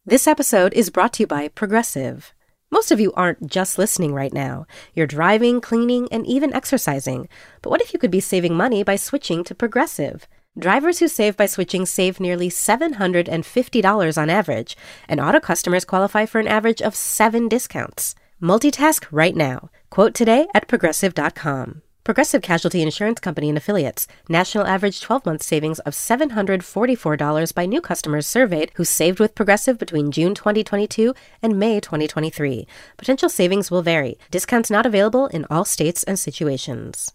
This episode is brought to you by Progressive. Most of you aren't just listening right now. You're driving, cleaning, and even exercising. But what if you could be saving money by switching to Progressive? Drivers who save by switching save nearly $750 on average, and auto customers qualify for an average of 7 discounts. Multitask right now. Quote today at Progressive.com. Progressive Casualty Insurance Company and Affiliates. National average 12-month savings of $744 by new customers surveyed who saved with Progressive between June 2022 and May 2023. Potential savings will vary. Discounts not available in all states and situations.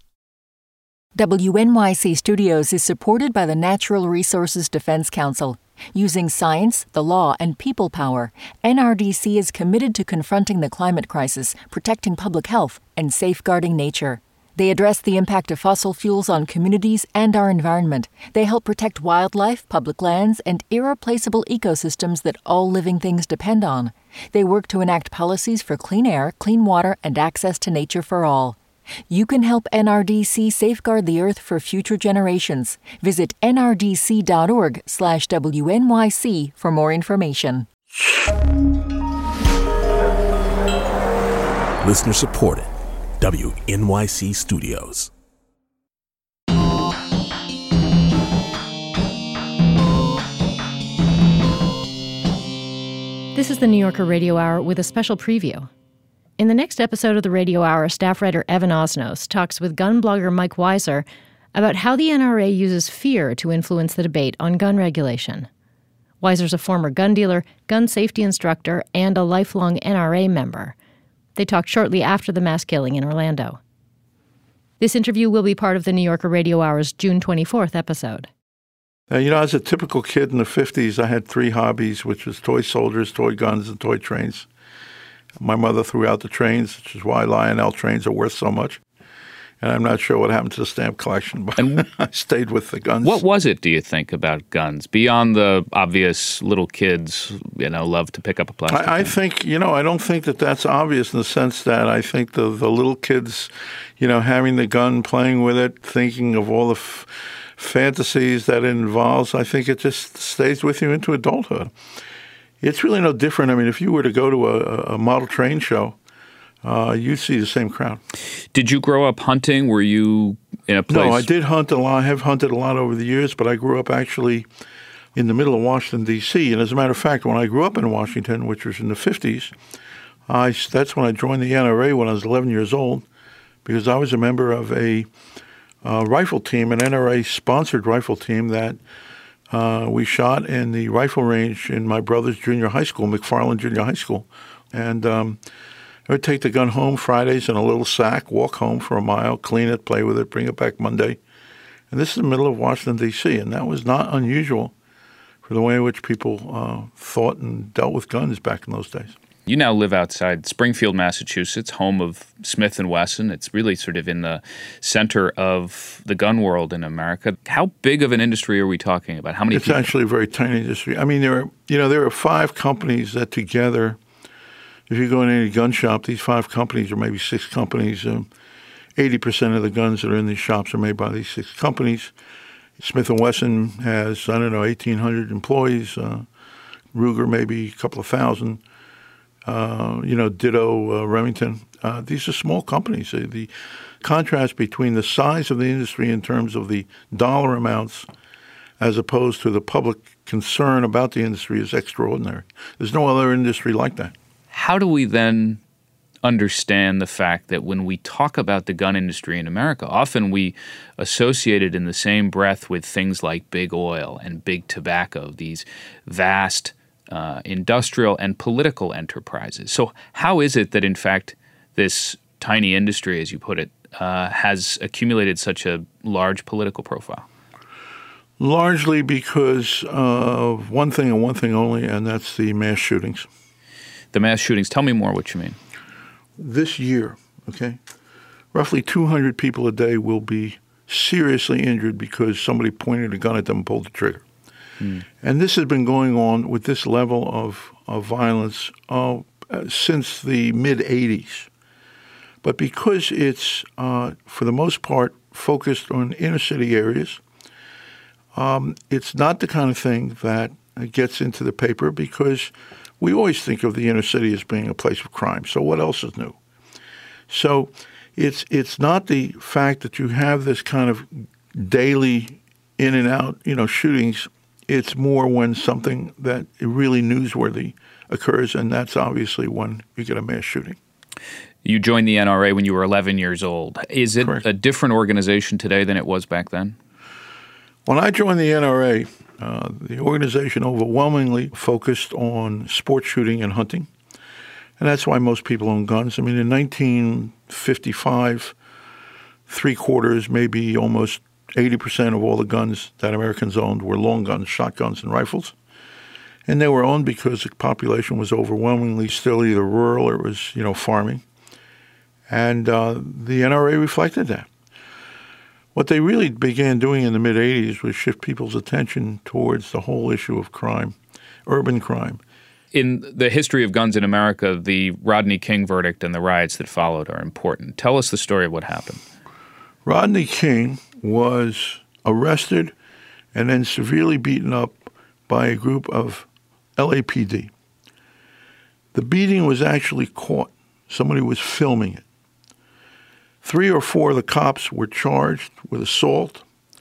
WNYC Studios is supported by the Natural Resources Defense Council. Using science, the law, and people power, NRDC is committed to confronting the climate crisis, protecting public health, and safeguarding nature. They address the impact of fossil fuels on communities and our environment. They help protect wildlife, public lands, and irreplaceable ecosystems that all living things depend on. They work to enact policies for clean air, clean water, and access to nature for all. You can help NRDC safeguard the Earth for future generations. Visit nrdc.org/WNYC for more information. Listener supported. WNYC Studios. This is the New Yorker Radio Hour with a special preview. In the next episode of the Radio Hour, staff writer Evan Osnos talks with gun blogger Mike Weiser about how the NRA uses fear to influence the debate on gun regulation. Weiser's a former gun dealer, gun safety instructor, and a lifelong NRA member. They talked shortly after the mass killing in Orlando. This interview will be part of the New Yorker Radio Hour's June 24th episode. As a typical kid in the 50s, I had 3 hobbies, which was toy soldiers, toy guns, and toy trains. My mother threw out the trains, which is why Lionel trains are worth so much. And I'm not sure what happened to the stamp collection, but I stayed with the guns. What was it, do you think, about guns? Beyond the obvious little kids, love to pick up a plastic gun. I think, I don't think that that's obvious in the sense that I think the little kids, having the gun, playing with it, thinking of all the fantasies that it involves, I think it just stays with you into adulthood. It's really no different. I mean, if you were to go to a model train show, you'd see the same crowd. Did you grow up hunting? Were you in a place? No, I did hunt a lot. I have hunted a lot over the years, but I grew up actually in the middle of Washington, D.C. And as a matter of fact, when I grew up in Washington, which was in the 50s, that's when I joined the NRA when I was 11 years old, because I was a member of a rifle team, an NRA-sponsored rifle team that we shot in the rifle range in my brother's junior high school, McFarland Junior High School. And I would take the gun home Fridays in a little sack, walk home for a mile, clean it, play with it, bring it back Monday. And this is the middle of Washington, D.C., and that was not unusual for the way in which people thought and dealt with guns back in those days. You now live outside Springfield, Massachusetts, home of Smith & Wesson. It's really sort of in the center of the gun world in America. How big of an industry are we talking about? How many people? It's actually a very tiny industry. I mean, there are 5 companies that together, if you go in any gun shop, these 5 companies or maybe 6 companies, 80% of the guns that are in these shops are made by these 6 companies. Smith & Wesson has, 1,800 employees. Ruger maybe a couple of thousand. Ditto Remington. These are small companies. The contrast between the size of the industry in terms of the dollar amounts as opposed to the public concern about the industry is extraordinary. There's no other industry like that. How do we then understand the fact that when we talk about the gun industry in America, often we associate it in the same breath with things like big oil and big tobacco, these vast industrial and political enterprises. So how is it that, in fact, this tiny industry, as you put it, has accumulated such a large political profile? Largely because of one thing and one thing only, and that's the mass shootings. The mass shootings. Tell me more what you mean. This year, roughly 200 people a day will be seriously injured because somebody pointed a gun at them and pulled the trigger. And this has been going on with this level of violence since the mid-'80s. But because it's, for the most part, focused on inner city areas, it's not the kind of thing that gets into the paper because we always think of the inner city as being a place of crime. So what else is new? So it's not the fact that you have this kind of daily in and out, shootings. It's more when something that is really newsworthy occurs, and that's obviously when you get a mass shooting. You joined the NRA when you were 11 years old. Is it Correct. a different organization today than it was back then? When I joined the NRA, the organization overwhelmingly focused on sports shooting and hunting. And that's why most people own guns. I mean, in 1955, 3/4, maybe almost 80% of all the guns that Americans owned were long guns, shotguns, and rifles. And they were owned because the population was overwhelmingly still either rural or it was, farming. And the NRA reflected that. What they really began doing in the mid-'80s was shift people's attention towards the whole issue of crime, urban crime. In the history of guns in America, the Rodney King verdict and the riots that followed are important. Tell us the story of what happened. Rodney King was arrested and then severely beaten up by a group of LAPD. The beating was actually caught. Somebody was filming it. 3 or 4 of the cops were charged with assault,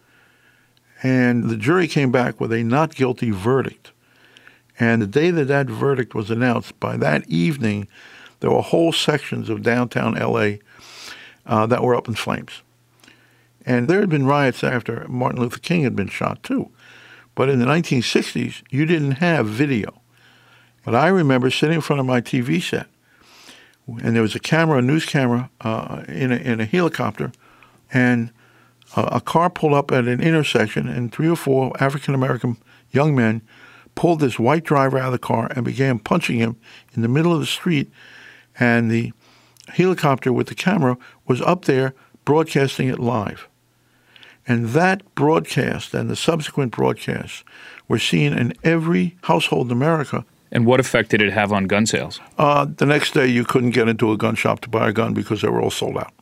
and the jury came back with a not guilty verdict. And the day that that verdict was announced, by that evening, there were whole sections of downtown L.A. That were up in flames. And there had been riots after Martin Luther King had been shot, too. But in the 1960s, you didn't have video. But I remember sitting in front of my TV set, and there was a news camera in a helicopter, and a car pulled up at an intersection, and 3 or 4 African-American young men pulled this white driver out of the car and began punching him in the middle of the street, and the helicopter with the camera was up there broadcasting it live. And that broadcast and the subsequent broadcasts were seen in every household in America. And what effect did it have on gun sales? The next day, you couldn't get into a gun shop to buy a gun because they were all sold out.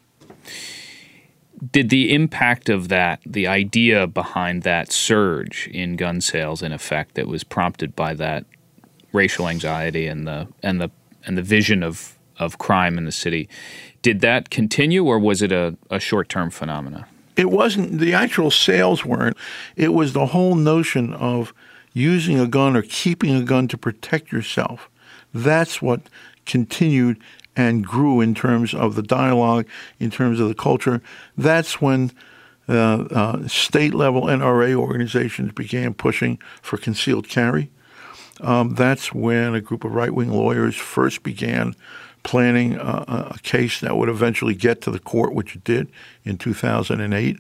Did the impact of that, the idea behind that surge in gun sales, in effect, that was prompted by that racial anxiety and the vision of crime in the city, did that continue, or was it a short-term phenomena? It wasn't. The actual sales weren't. It was the whole notion of using a gun or keeping a gun to protect yourself. That's what continued and grew in terms of the dialogue, in terms of the culture. That's when state-level NRA organizations began pushing for concealed carry. That's when a group of right-wing lawyers first began planning a case that would eventually get to the court, which it did in 2008.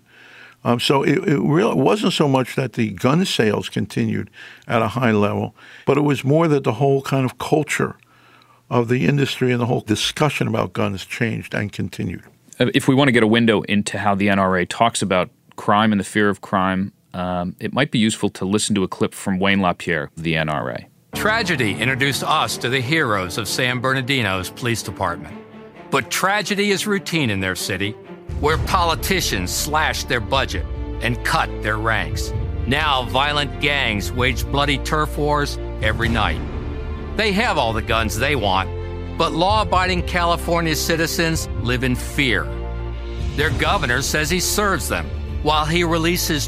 So it really wasn't so much that the gun sales continued at a high level, but it was more that the whole kind of culture of the industry and the whole discussion about guns changed and continued. If we want to get a window into how the NRA talks about crime and the fear of crime, it might be useful to listen to a clip from Wayne LaPierre of the NRA. Tragedy introduced us to the heroes of San Bernardino's police department. But tragedy is routine in their city, where politicians slashed their budget and cut their ranks. Now violent gangs wage bloody turf wars every night. They have all the guns they want, but law-abiding California citizens live in fear. Their governor says he serves them, while he releases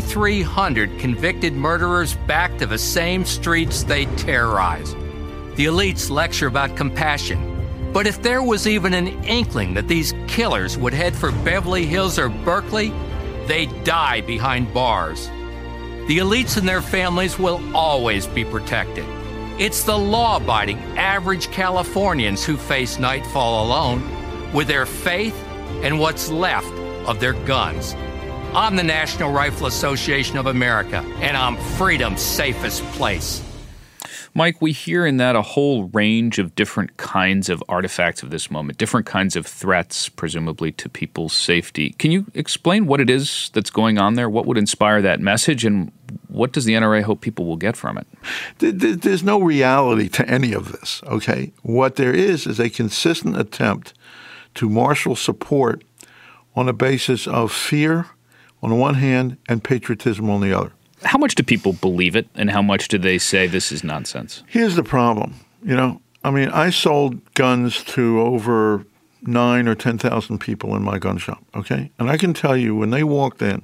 2,300 convicted murderers back to the same streets they terrorized. The elites lecture about compassion, but if there was even an inkling that these killers would head for Beverly Hills or Berkeley, they'd die behind bars. The elites and their families will always be protected. It's the law-abiding average Californians who face nightfall alone with their faith and what's left of their guns. I'm the National Rifle Association of America, and I'm freedom's safest place. Mike, we hear in that a whole range of different kinds of artifacts of this moment, different kinds of threats, presumably, to people's safety. Can you explain what it is that's going on there? What would inspire that message, and what does the NRA hope people will get from it? There's no reality to any of this, okay? What there is a consistent attempt to marshal support on a basis of fear on the one hand and patriotism on the other. How much do people believe it, and how much do they say this is nonsense? Here's the problem. I sold guns to over 9,000 or 10,000 people in my gun shop, okay? And I can tell you, when they walked in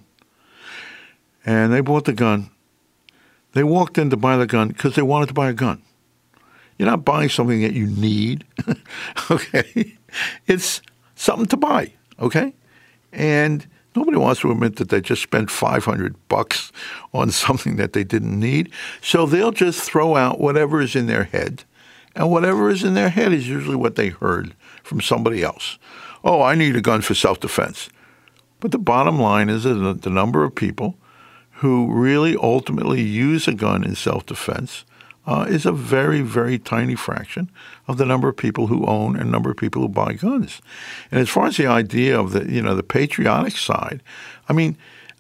and they bought the gun, they walked in to buy the gun because they wanted to buy a gun. You're not buying something that you need, okay? It's something to buy, okay? And nobody wants to admit that they just spent $500 on something that they didn't need. So they'll just throw out whatever is in their head. And whatever is in their head is usually what they heard from somebody else. Oh, I need a gun for self-defense. But the bottom line is that the number of people who really ultimately use a gun in self-defense is a very, very tiny fraction of the number of people who own and number of people who buy guns. And as far as the idea of the patriotic side, I mean,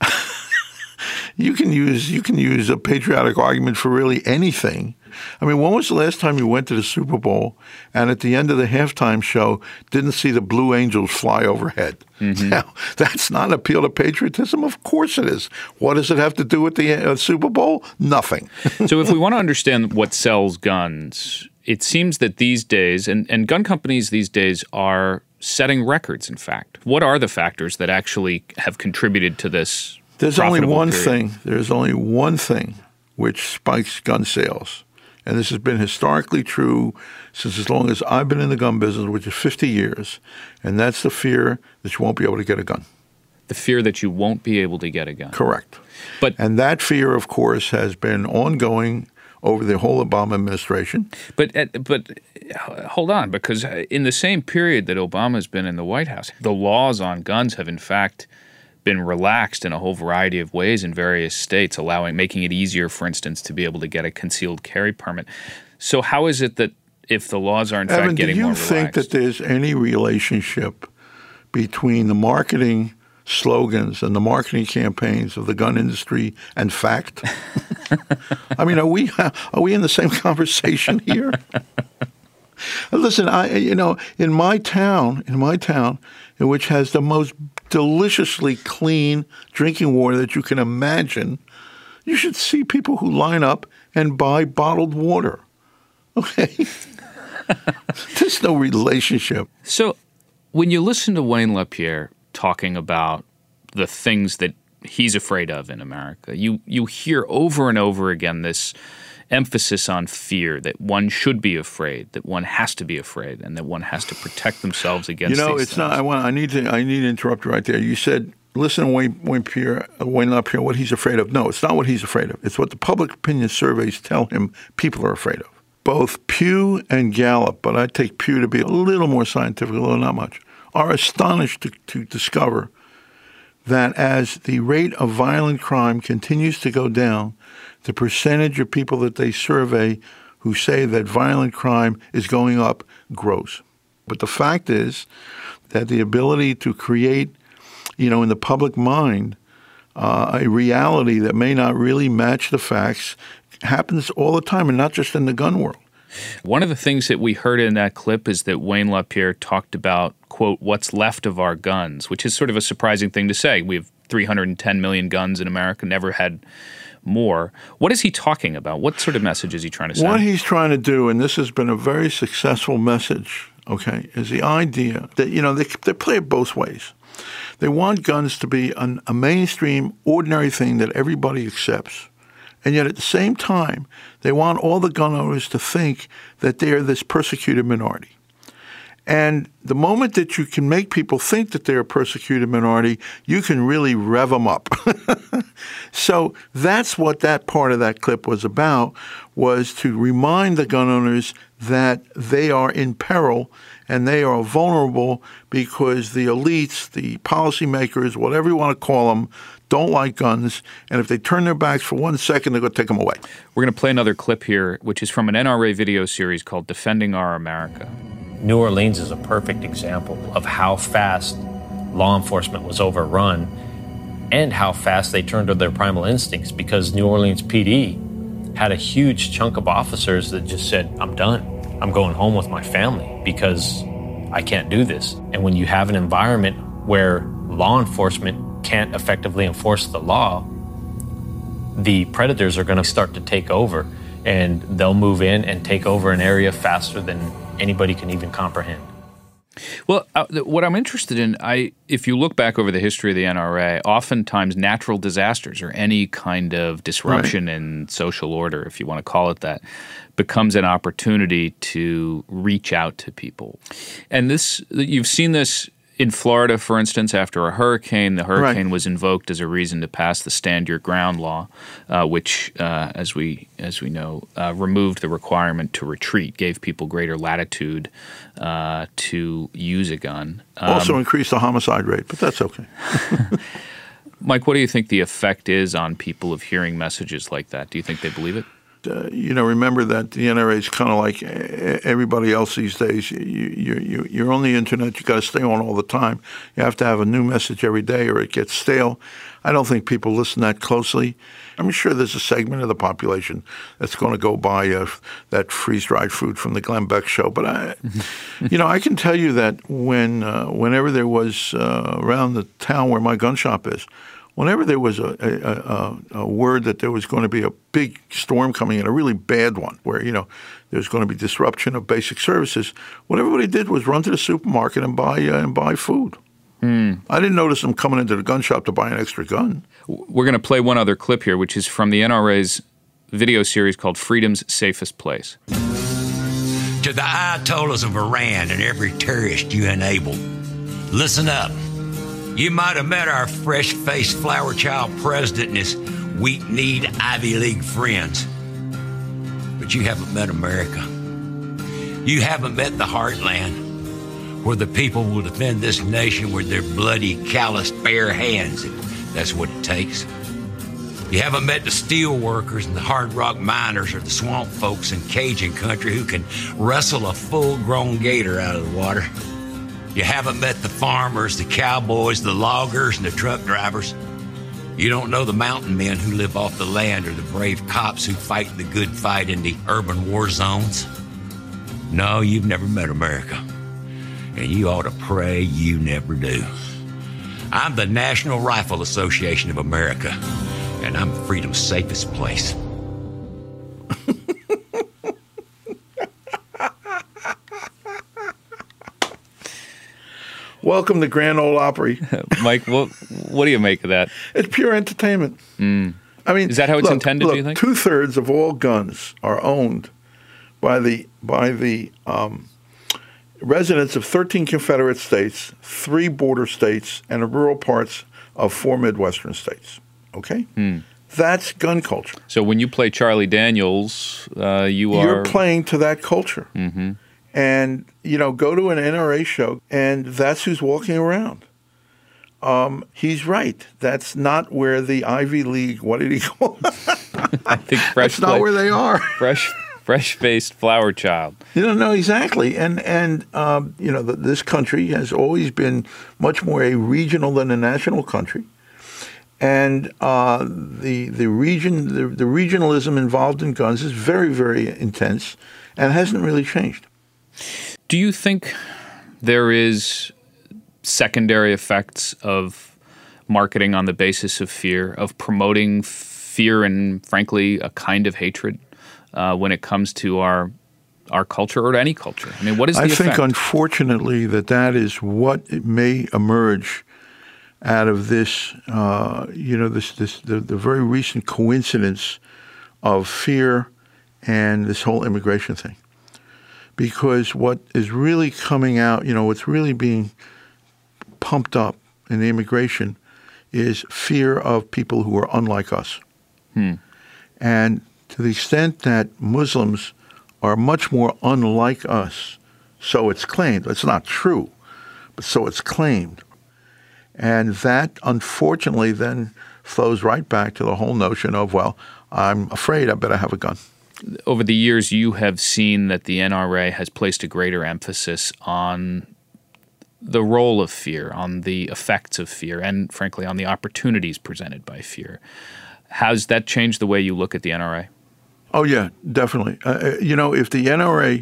you can use a patriotic argument for really anything. I mean, when was the last time you went to the Super Bowl and at the end of the halftime show didn't see the Blue Angels fly overhead? Mm-hmm. Now, that's not an appeal to patriotism. Of course it is. What does it have to do with the Super Bowl? Nothing. So if we want to understand what sells guns, it seems that these days, and gun companies these days are setting records, in fact. What are the factors that actually have contributed to this? There's only one thing which spikes gun sales. And this has been historically true since as long as I've been in the gun business, which is 50 years. And that's the fear that you won't be able to get a gun. The fear that you won't be able to get a gun. Correct. And that fear, of course, has been ongoing over the whole Obama administration. But hold on, because in the same period that Obama's been in the White House, the laws on guns have, in fact, been relaxed in a whole variety of ways in various states, making it easier, for instance, to be able to get a concealed carry permit. So how is it that if the laws are in fact getting more relaxed? Do you think that there's any relationship between the marketing slogans and the marketing campaigns of the gun industry and fact? I mean, are we in the same conversation here? Listen, in my town, which has the most deliciously clean drinking water that you can imagine, you should see people who line up and buy bottled water. Okay? There's no relationship. So when you listen to Wayne LaPierre talking about the things that he's afraid of in America, you hear over and over again this emphasis on fear, that one should be afraid, that one has to be afraid, and that one has to protect themselves against these it's things. not. I need to interrupt you right there. You said, listen to Wayne LaPierre, what he's afraid of. No, it's not what he's afraid of. It's what the public opinion surveys tell him people are afraid of. Both Pew and Gallup, but I take Pew to be a little more scientific, although not much, are astonished to discover that as the rate of violent crime continues to go down, the percentage of people that they survey who say that violent crime is going up grows. But the fact is that the ability to create, in the public mind, a reality that may not really match the facts happens all the time, and not just in the gun world. One of the things that we heard in that clip is that Wayne LaPierre talked about, quote, what's left of our guns, which is sort of a surprising thing to say. We have 310 million guns in America, never had more. What is he talking about? What sort of message is he trying to send? What he's trying to do, and this has been a very successful message, okay, is the idea that, they play it both ways. They want guns to be a mainstream, ordinary thing that everybody accepts. And yet at the same time, they want all the gun owners to think that they're this persecuted minority. And the moment that you can make people think that they're a persecuted minority, you can really rev them up. So that's what that part of that clip was about, was to remind the gun owners that they are in peril and they are vulnerable because the elites, the policymakers, whatever you want to call them, don't like guns, and if they turn their backs for 1 second, they're going to take them away. We're going to play another clip here, which is from an NRA video series called Defending Our America. New Orleans is a perfect example of how fast law enforcement was overrun and how fast they turned to their primal instincts, because New Orleans PD had a huge chunk of officers that just said, I'm done. I'm going home with my family because I can't do this. And when you have an environment where law enforcement can't effectively enforce the law, the predators are going to start to take over, and they'll move in and take over an area faster than anybody can even comprehend. Well, what I'm interested in, if you look back over the history of the NRA, oftentimes natural disasters or any kind of disruption in social order, if you want to call it that, becomes an opportunity to reach out to people. And you've seen this in Florida, for instance, after a hurricane. The hurricane was invoked as a reason to pass the Stand Your Ground law, which, as we know, removed the requirement to retreat, gave people greater latitude to use a gun. Also increased the homicide rate, but that's okay. Mike, what do you think the effect is on people of hearing messages like that? Do you think they believe it? Remember that the NRA is kind of like everybody else these days. You're on the internet. You got to stay on all the time. You have to have a new message every day, or it gets stale. I don't think people listen that closely. I'm sure there's a segment of the population that's going to go buy that freeze-dried food from the Glenn Beck show. But I can tell you that whenever there was around the town where my gun shop is, whenever there was a word that there was going to be a big storm coming in, a really bad one, where there's going to be disruption of basic services, what everybody did was run to the supermarket and buy food. I didn't notice them coming into the gun shop to buy an extra gun. We're going to play one other clip here, which is from the NRA's video series called Freedom's Safest Place. To the Ayatollahs of Iran and every terrorist you enable, listen up. You might have met our fresh-faced flower child president and his weak-kneed Ivy League friends. But you haven't met America. You haven't met the heartland, where the people will defend this nation with their bloody, calloused, bare hands, if that's what it takes. You haven't met the steel workers and the hard rock miners or the swamp folks in Cajun country who can wrestle a full-grown gator out of the water. You haven't met the farmers, the cowboys, the loggers, and the truck drivers. You don't know the mountain men who live off the land or the brave cops who fight the good fight in the urban war zones. No, you've never met America. And you ought to pray you never do. I'm the National Rifle Association of America, and I'm freedom's safest place. Welcome to Grand Ole Opry. Mike, what do you make of that? It's pure entertainment. I mean, is that how it's intended, do you think? 2/3 of all guns are owned by the residents of 13 Confederate states, 3 border states, and the rural parts of 4 Midwestern states. Okay? That's gun culture. So when you play Charlie Daniels, you're playing to that culture. Mm-hmm. And, go to an NRA show, and that's who's walking around. He's right. That's not where the Ivy League, what did he call it? I think that's not where they are. Fresh-faced flower child. No, exactly. And this country has always been much more a regional than a national country. And the regionalism involved in guns is very, very intense and hasn't really changed. Do you think there is secondary effects of marketing on the basis of fear, of promoting fear and, frankly, a kind of hatred when it comes to our culture or to any culture? I mean, what is the effect? I think, unfortunately, that is what may emerge out of this, the very recent coincidence of fear and this whole immigration thing. Because what is really coming out, what's really being pumped up in the immigration is fear of people who are unlike us. And to the extent that Muslims are much more unlike us, so it's claimed. It's not true, but so it's claimed. And that, unfortunately, then flows right back to the whole notion of, well, I'm afraid I better have a gun. Over the years, you have seen that the NRA has placed a greater emphasis on the role of fear, on the effects of fear, and frankly, on the opportunities presented by fear. Has that changed the way you look at the NRA? Oh, yeah, definitely. If the NRA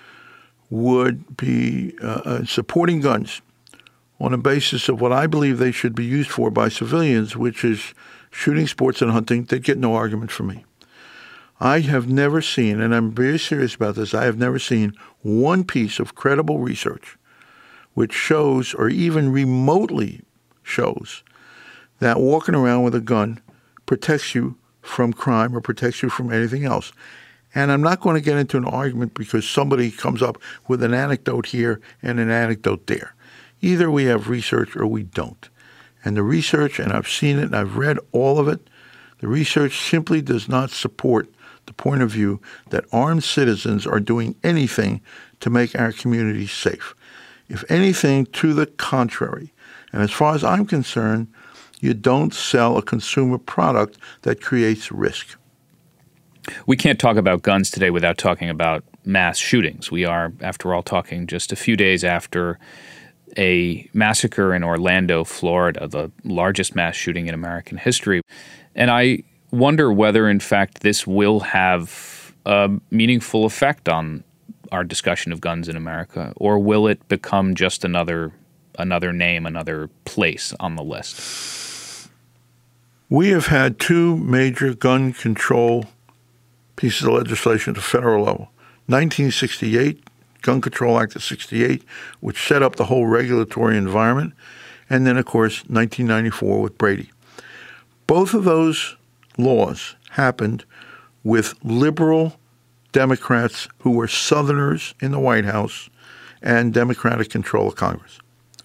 would be supporting guns on the basis of what I believe they should be used for by civilians, which is shooting sports and hunting, they'd get no argument from me. I have never seen, and I'm very serious about this, I have never seen one piece of credible research which shows or even remotely shows that walking around with a gun protects you from crime or protects you from anything else. And I'm not going to get into an argument because somebody comes up with an anecdote here and an anecdote there. Either we have research or we don't. And the research, and I've seen it and I've read all of it, the research simply does not support the point of view that armed citizens are doing anything to make our communities safe. If anything, to the contrary. And as far as I'm concerned, you don't sell a consumer product that creates risk. We can't talk about guns today without talking about mass shootings. We are, after all, talking just a few days after a massacre in Orlando, Florida, the largest mass shooting in American history. And I wonder whether, in fact, this will have a meaningful effect on our discussion of guns in America, or will it become just another name, another place on the list? We have had two major gun control pieces of legislation at the federal level. 1968, Gun Control Act of 68, which set up the whole regulatory environment, and then, of course, 1994 with Brady. Both of those laws happened with liberal Democrats who were Southerners in the White House and Democratic control of Congress.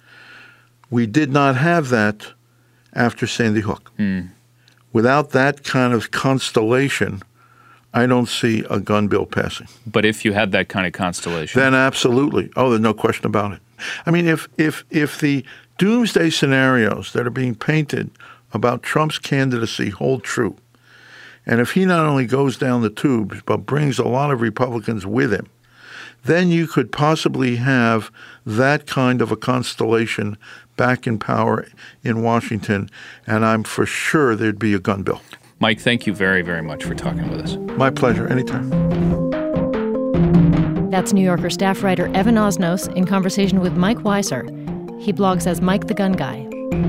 We did not have that after Sandy Hook. Without that kind of constellation, I don't see a gun bill passing. But if you had that kind of constellation, then absolutely. Oh, there's no question about it. I mean, if the doomsday scenarios that are being painted about Trump's candidacy hold true, and if he not only goes down the tubes but brings a lot of Republicans with him, then you could possibly have that kind of a constellation back in power in Washington, and I'm for sure there'd be a gun bill. Mike, thank you very, very much for talking with us. My pleasure. Anytime. That's New Yorker staff writer Evan Osnos in conversation with Mike Weiser. He blogs as Mike the Gun Guy.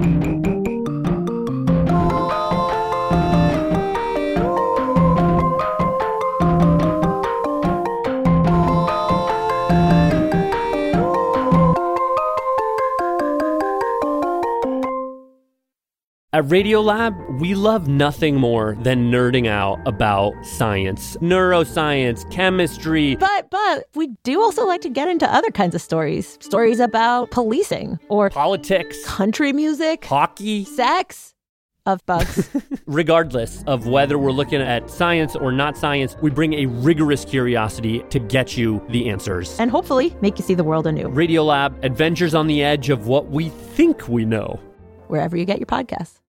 At Radiolab, we love nothing more than nerding out about science, neuroscience, chemistry. But we do also like to get into other kinds of stories. Stories about policing or politics, country music, hockey, sex, of bugs. Regardless of whether we're looking at science or not science, we bring a rigorous curiosity to get you the answers. And hopefully make you see the world anew. Radiolab, adventures on the edge of what we think we know. Wherever you get your podcasts.